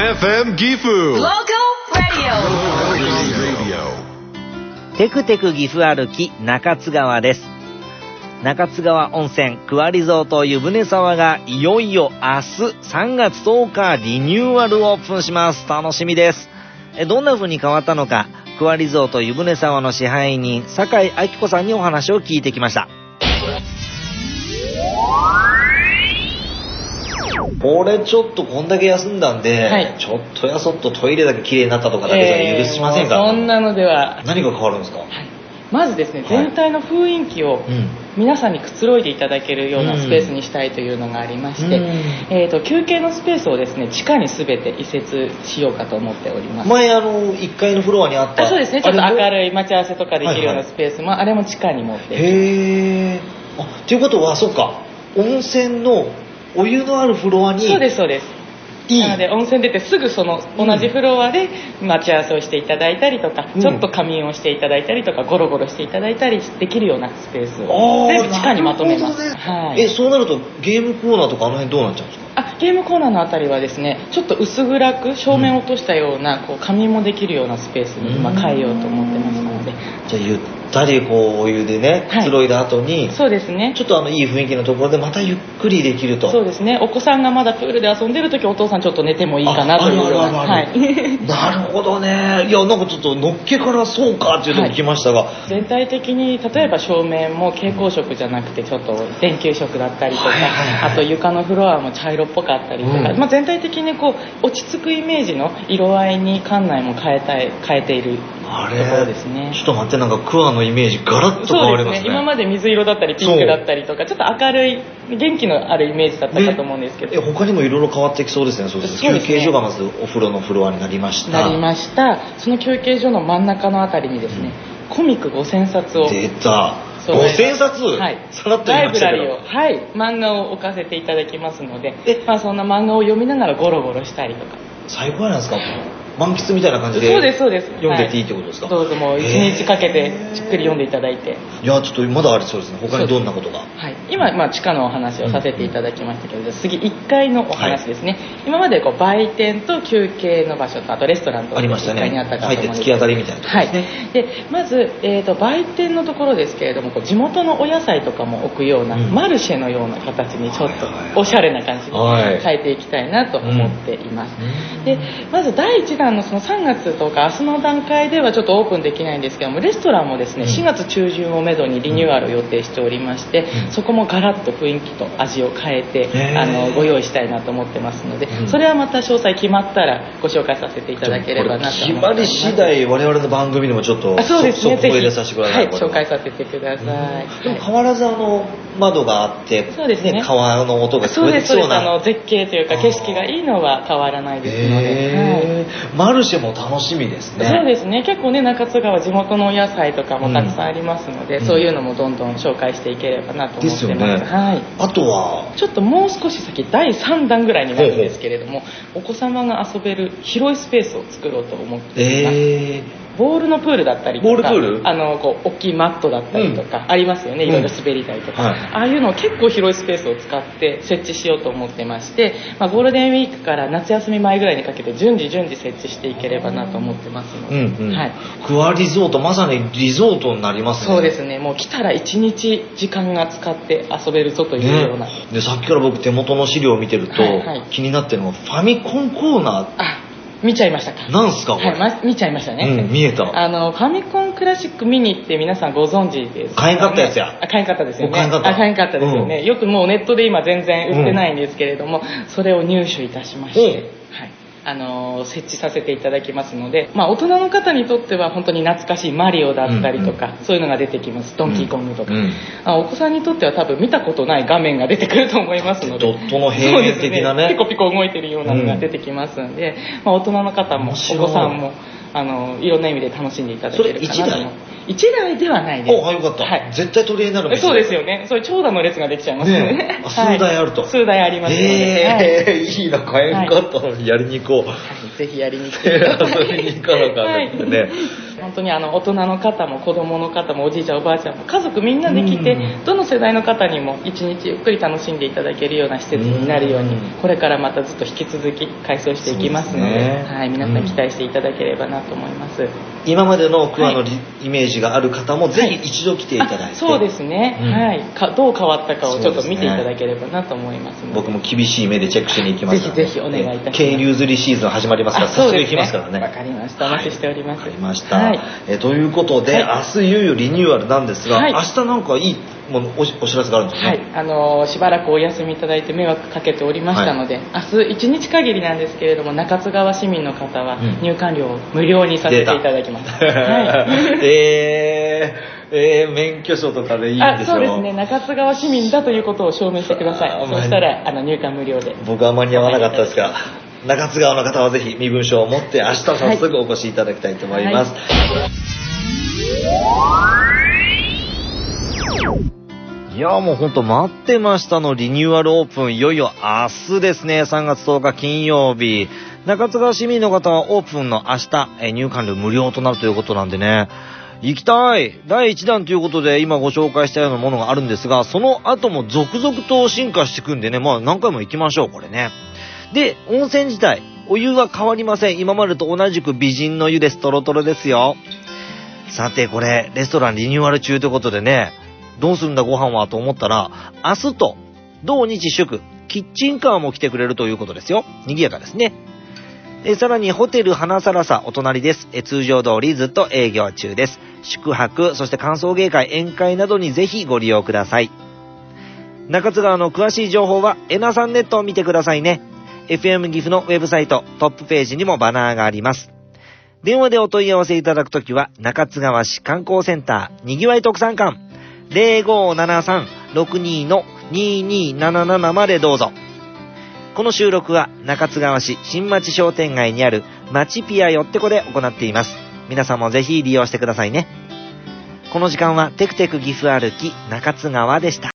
FM ギフ Local Radio。 テクテク岐阜歩き中津川です。中津川温泉クアリゾート湯船沢がいよいよ明日3月10日リニューアルオープンします。楽しみです。どんな風に変わったのか、クアリゾート湯船沢の支配人酒井明子さんにお話を聞いてきました。これちょっとこんだけ休んだんで、はい、ちょっとやそっとトイレだけ綺麗になったとかだけじゃ許しませんか。 そんなのでは。 何が変わるんですか。はい、 まずですね、全体の雰囲気を皆さんにくつろいでいただけるようなスペースにしたいというのがありまして、休憩のスペースをですね、地下に全て移設しようかと思っております。 前1階のフロアにあった。 そうですね、ちょっと明るい待ち合わせとかできるようなスペースも、あれも地下に持っていきます。 へー。ということは、そうか、温泉のお湯のあるフロアに。 そうですそうです。なので温泉出てすぐその同じフロアで待ち合わせをしていただいたりとか、ちょっと仮眠をしていただいたりとか、ゴロゴロしていただいたりできるようなスペースを全部地下にまとめます。 はい、そうなるとゲームコーナーとかあの辺どうなっちゃうんですか。 ゲームコーナーのあたりはですね、ちょっと薄暗く照明を落としたような、こう仮眠もできるようなスペースに今変えようと思ってますので。 じゃあゆったりこうお湯でねくつろいだ後に、 そうですね、 ちょっといい雰囲気のところでまたゆっくりできると。 そうですね、お子さんがまだプールで遊んでる時、お父さんちょっと寝てもいいかなというような。はい、 なるほどね。いや、なんかちょっとのっけからそうかっていうのを聞きましたが、 全体的に例えば照明も蛍光色じゃなくてちょっと電球色だったりとか、あと床のフロアも茶色っぽかったりとか、全体的にこう落ち着くイメージの色合いに館内も変えているところですね。 ちょっと待って、なんかクアのイメージガラッと変わりますね。 そうですね、今まで水色だったりピンクだったりとか、ちょっと明るい元気のあるイメージだったかと思うんですけど、 他にもいろいろ変わってきそうですね。そうですね、休憩所がまずお風呂のフロアになりました。 その休憩所の真ん中のあたりにですね、コミック5000冊を。 出た。5000冊、 はい、 さらっと言いましたけど、 ライブラリを、はい、漫画を置かせていただきますので、そんな漫画を読みながらゴロゴロしたりとか。 最高じゃないですか。満喫みたいな感じでそうです読んでていいってことですか。 どうぞ、もう1日かけてじっくり読んでいただいて。 いや、ちょっとまだありそうですね。他にどんなことが。 はい、今、地下のお話をさせていただきましたけど、次1階のお話ですね。今まで売店と休憩の場所と、あとレストランとありましたね。 1階にあったかと思うんです突き当たりみたいなところですね。 でまず、売店のところですけれども、地元のお野菜とかも置くような、マルシェのような形にちょっとおしゃれな感じに変えていきたいなと思っています。でまず第1弾のその3月とか明日の段階ではちょっとオープンできないんですけども、レストランもですね、4月中旬をめどにリニューアルを予定しておりまして、そこもガラッと雰囲気と味を変えてご用意したいなと思ってますので、それはまた詳細決まったらご紹介させていただければなと思ってます。 決まり次第我々の番組でもちょっとそうですね、ぜひ入れさせてください。 紹介させてください。 でも変わらず窓があって、 そうですね、 川の音が聞こえてきそうな。 そうです、絶景というか景色がいいのは変わらないですので、 マルシェも楽しみですね。 そうですね、結構ね、中津川地元のお野菜とかもたくさんありますので、そういうのもどんどん紹介していければなと思ってます。ですよね。はい。 あとはちょっともう少し先、第3弾ぐらいになるんですけれども、お子様が遊べる広いスペースを作ろうと思っています。ボールのプールだったりとか、大きいマットだったりとかありますよね、いろいろ滑り台とか、ああいうのを結構広いスペースを使って設置しようと思ってまして、ゴールデンウィークから夏休み前ぐらいにかけて順次設置していければなと思ってますので、はい、 クアリゾート、まさにリゾートになりますね。 そうですね、もう来たら1日時間が使って遊べるぞというような、 でさっきから僕手元の資料を見てると、気になってるのがファミコンコーナー。 見ちゃいましたか。 なんすかこれ。 見ちゃいましたね。 見えた。 ファミコンクラシックミニって皆さんご存知ですか、ね。 買えんかったやつや。 買えんかったですよね。買えんかったですよね。よくもうネットで今全然売ってないんですけれども、それを入手いたしまして、設置させていただきますので、大人の方にとっては本当に懐かしいマリオだったりとか、そういうのが出てきます。ドンキーコングとか、お子さんにとっては多分見たことない画面が出てくると思いますので、 ドットの平面的なね、 ピコピコ動いてるようなのが出てきますので、大人の方もお子さんもいろんな意味で楽しんでいただけるかなと思います。1台ではないです。 よかった。絶対取り合いになるんですよ。そうですよね。そういう長蛇の列ができちゃいますね。 数台あると。 数台ありますので。 いいな、買えんかった。やりに行こう。 ぜひやりに来てください。 遊びに行かなかったってね。 本当に大人の方も子供の方もおじいちゃんおばあちゃんも家族みんなで来て、どの世代の方にも一日ゆっくり楽しんでいただけるような施設になるように、これからまたずっと引き続き改装していきますので、はい、皆さん期待していただければなと思います。 今までの桑のイメージがある方もぜひ一度来ていただいて、 そうですね、はい、どう変わったかをちょっと見ていただければなと思いますので、 僕も厳しい目でチェックしに行きますから、 ぜひぜひお願いいたします。 渓流釣りシーズン始まりますから、早速行きますからね。 わかりました、お待ちしております。 わかりました、ということで、明日いよいよリニューアルなんですが、明日なんかいいもの お知らせがあるんですね。 はい、しばらくお休みいただいて迷惑かけておりましたので、明日1日限りなんですけれども、中津川市民の方は入館料を無料にさせていただきます。 免許証とかでいいんでしょう。 そうですね、中津川市民だということを証明してください。そしたら入館無料で。 僕は間に合わなかったですが、中津川の方はぜひ身分証を持って明日早速お越しいただきたいと思います。いやもうほんと待ってましたのリニューアルオープン、いよいよ明日ですね。3月10日金曜日、中津川市民の方はオープンの明日入館料無料となるということなんでね、行きたい第1弾ということで今ご紹介したようなものがあるんですが、その後も続々と進化していくんでね、まあ何回も行きましょうこれね。で、温泉自体お湯が変わりません。今までと同じく美人の湯です。トロトロですよ。さてこれレストランリニューアル中ということでね、どうするんだご飯はと思ったら、明日と土日祝キッチンカーも来てくれるということですよ。賑やかですね。さらにホテル花さらさお隣です。通常通りずっと営業中です。宿泊、そして歓送迎会、宴会などにぜひご利用ください。中津川の詳しい情報はエナさんネットを見てくださいね。FM 岐阜のウェブサイトトップページにもバナーがあります。電話でお問い合わせいただくときは中津川市観光センターにぎわい特産館 0573-62-2277 までどうぞ。この収録は中津川市新町商店街にある町ピアよってこで行っています。皆さんもぜひ利用してくださいね。この時間はテクテク岐阜歩き中津川でした。